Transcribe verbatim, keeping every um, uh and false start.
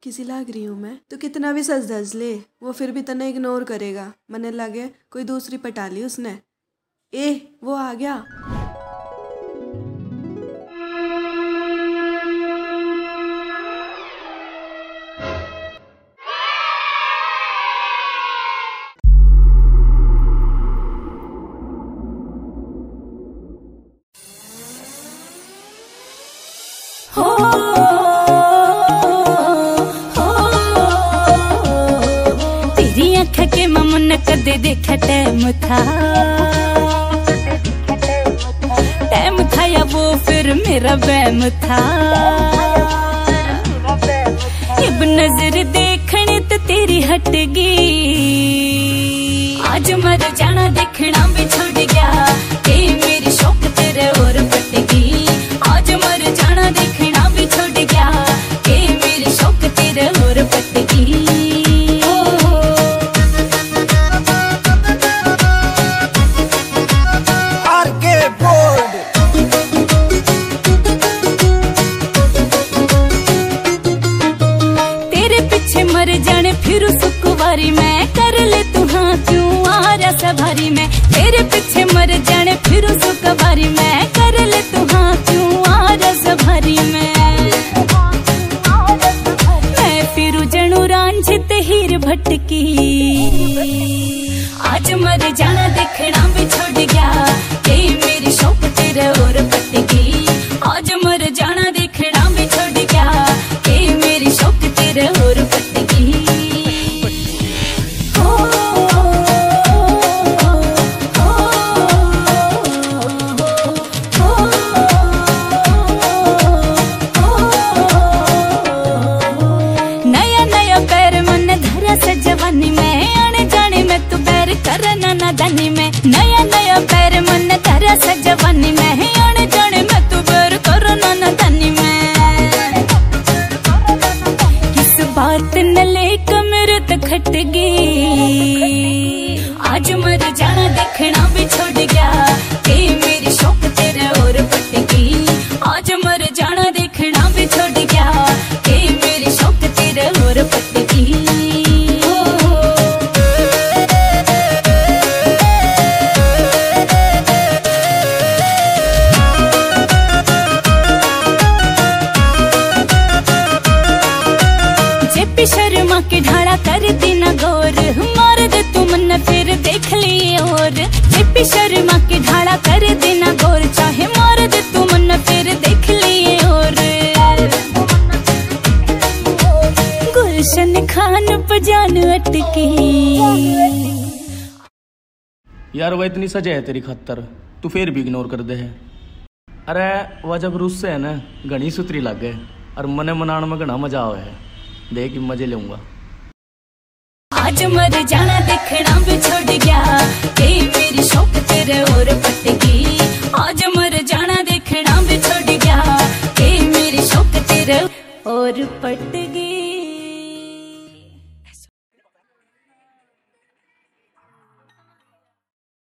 किसी लाग रही हूँ मैं तो कितना भी सज धज ले वो फिर भी तने इग्नोर करेगा। मने लगे कोई दूसरी पटा ली उसने। ए वो आ गया। के ममुन कदे देखा टाइम था टाइम था या वो फिर मेरा वहम था। अब नजर देखने तो तेरी हट गई। आज मर जाना देखना भी छोड़ गया कि मेरी शौक तेरे और पट गई। आज मर जाना देखना भी छोड़ गया कि मेरी शौक तेरे और पट गई। मर जाने फिर सुकुवारी मैं कर ले तू हाँ क्यों आ रहा सवारी में। तेरे पीछे मर जाने फिर सुकुवारी मैं कर ले तू हाँ क्यों आ रहा सवारी में। मैं फिर जनू रांझित हीर भटकी। आज मर जाना देखना भी छोड़ गया कि मेरी शौक तेरे और पटकी। आज मर जाना देखना भी छोड़ गया कि मेरी शौक तेरे और पटकी। जवानी में आने जाने में तू बैर करना ना दानी में। नया नया पैर मन तारा सा जवानी में आने जाने में तू बैर करना ना दानी में। किस बात न लेकर मेरे तक खट गई। आज मर जाना देखना भी छोड़ गया कि मेरी शौक तेरे और पट गई। आज मर जाना देखना भी छोड़ गया कि मेरी शौक तेरे और पट गई। शर्मा के ढाड़ा कर देना गौर मार दे तू मन फिर देख लिए और। जेपी शर्मा के ढाड़ा कर देना गौर चाहे मार दे तू मन फिर देख लिए और। गुलशन खान पजान अटकी। यार वह इतनी सजा है तेरी खतर तू फिर भी इग्नोर कर दे है। अरे वह जब रूस से है ना घनी सुतरी लग गए और मने मनाने में घना मजा आवे है। देख मजे लूंगा। आज मर जाना देखना भी छोड़ गया कि मेरी शौक तेरे और पट गई। आज मर जाना देखना भी छोड़ गया कि मेरी शौक तेरे और पट गई।